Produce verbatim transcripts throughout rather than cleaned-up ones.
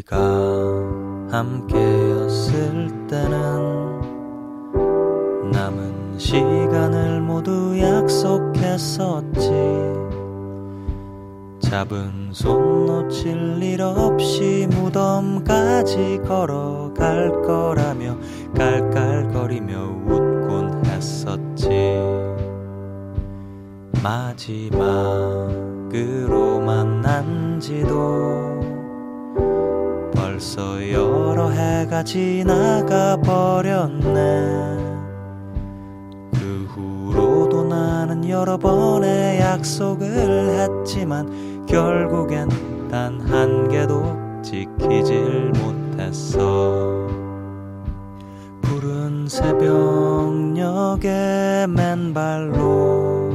우리가 함께였을 때는 남은 시간을 모두 약속했었지. 잡은 손 놓칠 일 없이 무덤까지 걸어갈 거라며 깔깔거리며 웃곤 했었지. 마지막으로 만난 지도 벌써 여러 해가 지나가 버렸네. 그 후로도 나는 여러 번의 약속을 했지만 결국엔 단 한 개도 지키질 못했어. 푸른 새벽녘에 맨발로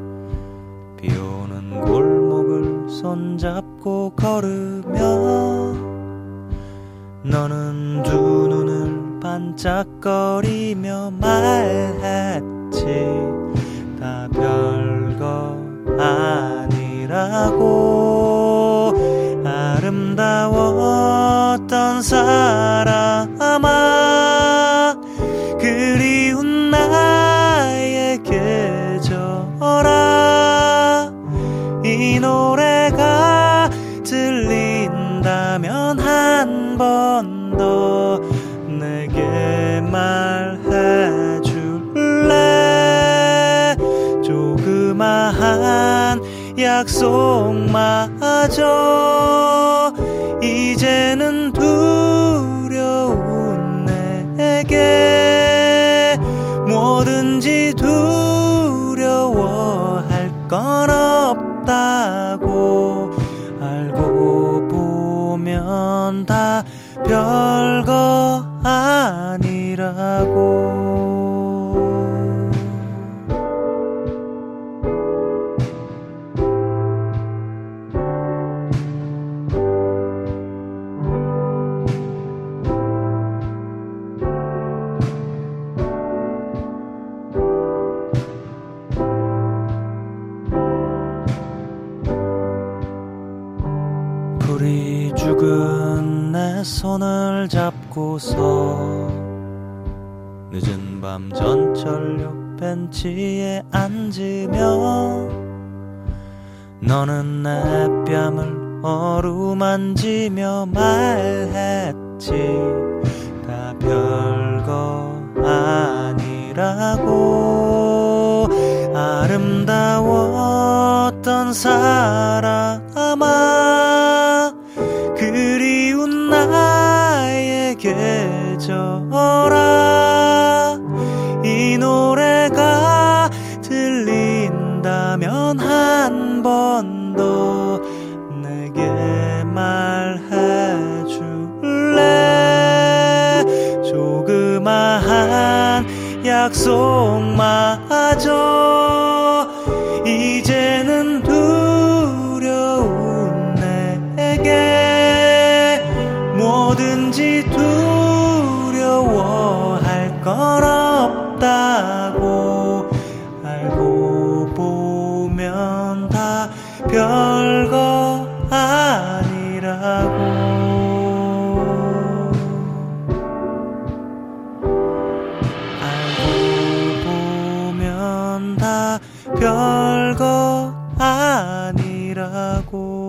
비오는 골목을 손잡고 걸으며 너는 두 눈을 반짝거리며 말했지. 다 별거 아니라고. 아름다웠던 사람아, 그리운 나의 계절아, 이 노래가 들린다면 한 번 더 내게 말해줄래. 조그마한 약속마저 이제는 두려운 내게 뭐든지 두려워할 건 없다고. 알고 보면 다 별거 아니라고. 불이 죽은 내 손을 잡고서 늦은 밤 전철역 벤치에 앉으며 너는 내 뺨을 어루만지며 말했지. 다 별거 아니라고. 아름다웠던 사람아, 그리운 나의 계절아, 이 노래가 들린다면 한 번 더 내게 말해줄래. 조그마한 약속마저 이제는 두려운 내게 뭐든지 두려워할 건 없다고. 알고 보면 다 별거 아니라고. 알고 보면 다 별거 아니라고.